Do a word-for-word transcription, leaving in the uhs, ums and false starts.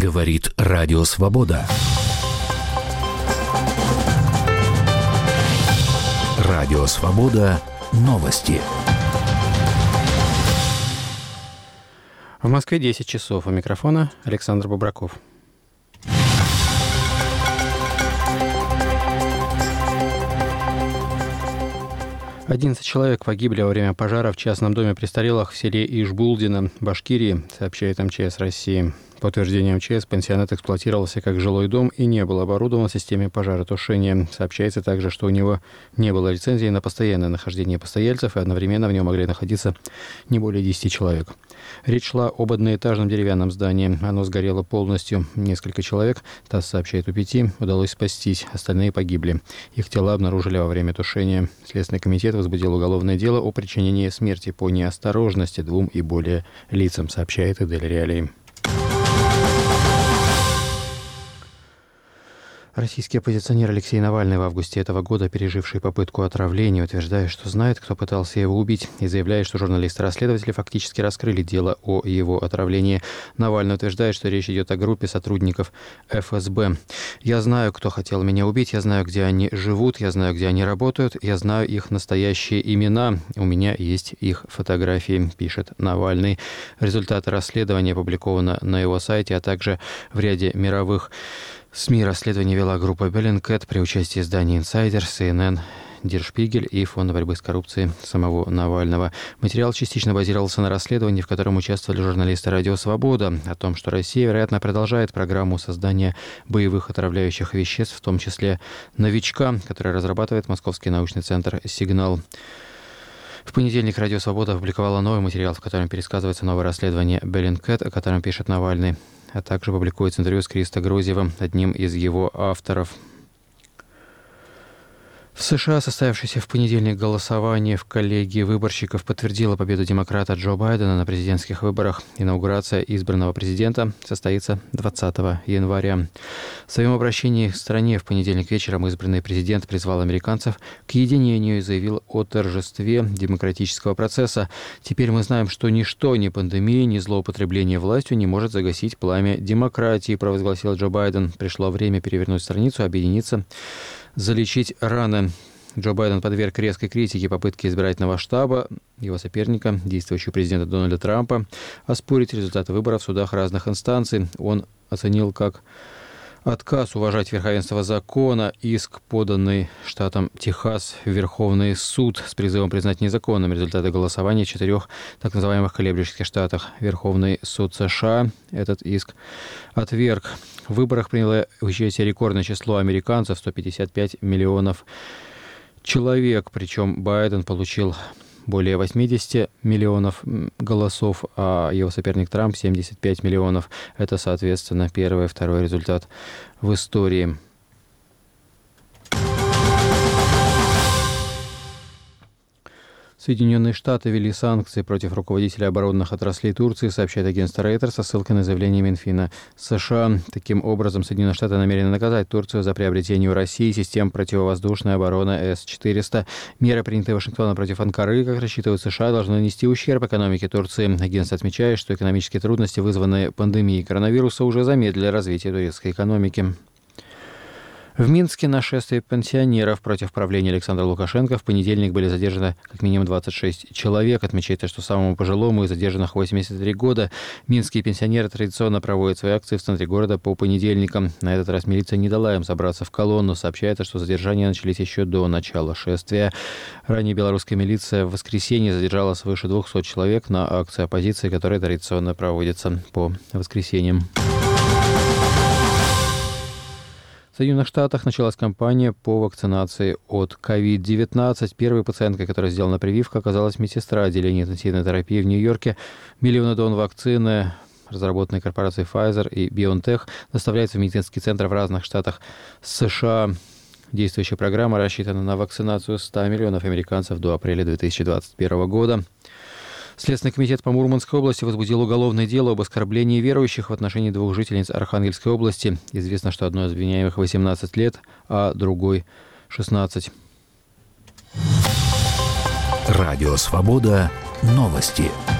Говорит Радио Свобода. Радио Свобода. Новости. В Москве десять часов. У микрофона Александр Бобраков. одиннадцать человек погибли во время пожара в частном доме престарелых в селе Ишбулдино, Башкирии, сообщает эм че эс России. По утверждению эм че эс, пансионат эксплуатировался как жилой дом и не был оборудован системой пожаротушения. Сообщается также, что у него не было лицензии на постоянное нахождение постояльцев, и одновременно в нем могли находиться не более десяти человек. Речь шла об одноэтажном деревянном здании. Оно сгорело полностью. Несколько человек, ТАСС сообщает, у пяти удалось спастись, остальные погибли. Их тела обнаружили во время тушения. Следственный комитет возбудил уголовное дело о причинении смерти по неосторожности двум и более лицам, сообщает Эдель Реалии. Российский оппозиционер Алексей Навальный, в августе этого года переживший попытку отравления, утверждает, что знает, кто пытался его убить, и заявляет, что журналисты-расследователи фактически раскрыли дело о его отравлении. Навальный утверждает, что речь идет о группе сотрудников эф эс бэ. «Я знаю, кто хотел меня убить, я знаю, где они живут, я знаю, где они работают, я знаю их настоящие имена, у меня есть их фотографии», пишет Навальный. Результаты расследования опубликованы на его сайте, а также в ряде мировых СМИ. Расследование вела группа Bellingcat при участии изданий Insider, си эн эн, Der Spiegel и Фонда борьбы с коррупцией самого Навального. Материал частично базировался на расследовании, в котором участвовали журналисты «Радио Свобода», о том, что Россия, вероятно, продолжает программу создания боевых отравляющих веществ, в том числе «Новичка», который разрабатывает Московский научный центр «Сигнал». В понедельник «Радио Свобода» опубликовала новый материал, в котором пересказывается новое расследование Bellingcat, о котором пишет Навальный, а также публикуется интервью с Кристо Грозевым, одним из его авторов. В США состоявшееся в понедельник голосование в коллегии выборщиков подтвердило победу демократа Джо Байдена на президентских выборах. Инаугурация избранного президента состоится двадцатого января. В своем обращении к стране в понедельник вечером избранный президент призвал американцев к единению и заявил о торжестве демократического процесса. «Теперь мы знаем, что ничто, ни пандемия, ни злоупотребление властью не может загасить пламя демократии», провозгласил Джо Байден. «Пришло время перевернуть страницу, объединиться, залечить раны». Джо Байден подверг резкой критике попытки избирательного штаба его соперника, действующего президента Дональда Трампа, оспорить результаты выборов в судах разных инстанций. Он оценил как отказ уважать верховенство закона иск, поданный штатом Техас в Верховный суд с призывом признать незаконным результаты голосования в четырех так называемых колеблющихся штатах. Верховный суд США этот иск отверг. В выборах приняло участие рекордное число американцев – сто пятьдесят пять миллионов человек, причем Байден получил более восемьдесят миллионов голосов, а его соперник Трамп – семьдесят пять миллионов. Это, соответственно, первый и второй результат в истории. Соединенные Штаты ввели санкции против руководителя оборонных отраслей Турции, сообщает агентство Рейтер со ссылкой на заявление Минфина США. Таким образом, Соединенные Штаты намерены наказать Турцию за приобретение у России систем противовоздушной обороны эс четыреста. Меры, принятые Вашингтоном против Анкары, как рассчитывают США, должны нанести ущерб экономике Турции. Агентство отмечает, что экономические трудности, вызванные пандемией коронавируса, уже замедлили развитие турецкой экономики. В Минске на шествии пенсионеров против правления Александра Лукашенко в понедельник были задержаны как минимум двадцать шесть человек. Отмечается, что самому пожилому из задержанных восемьдесят три года. Минские пенсионеры традиционно проводят свои акции в центре города по понедельникам. На этот раз милиция не дала им собраться в колонну. Сообщается, что задержания начались еще до начала шествия. Ранее белорусская милиция в воскресенье задержала свыше двухсот человек на акции оппозиции, которая традиционно проводится по воскресеньям. В Соединенных Штатах началась кампания по вакцинации от ковид девятнадцать. Первой пациенткой, которая сделана прививку, оказалась медсестра отделения интенсивной терапии в Нью-Йорке. Миллионы дон вакцины, разработанные корпорацией Pfizer и BioNTech, доставляются в медицинский центр в разных штатах США. Действующая программа рассчитана на вакцинацию ста миллионов американцев до апреля две тысячи двадцать первого года. Следственный комитет по Мурманской области возбудил уголовное дело об оскорблении верующих в отношении двух жительниц Архангельской области. Известно, что одной из обвиняемых восемнадцать лет, а другой шестнадцать. Радио Свобода. Новости.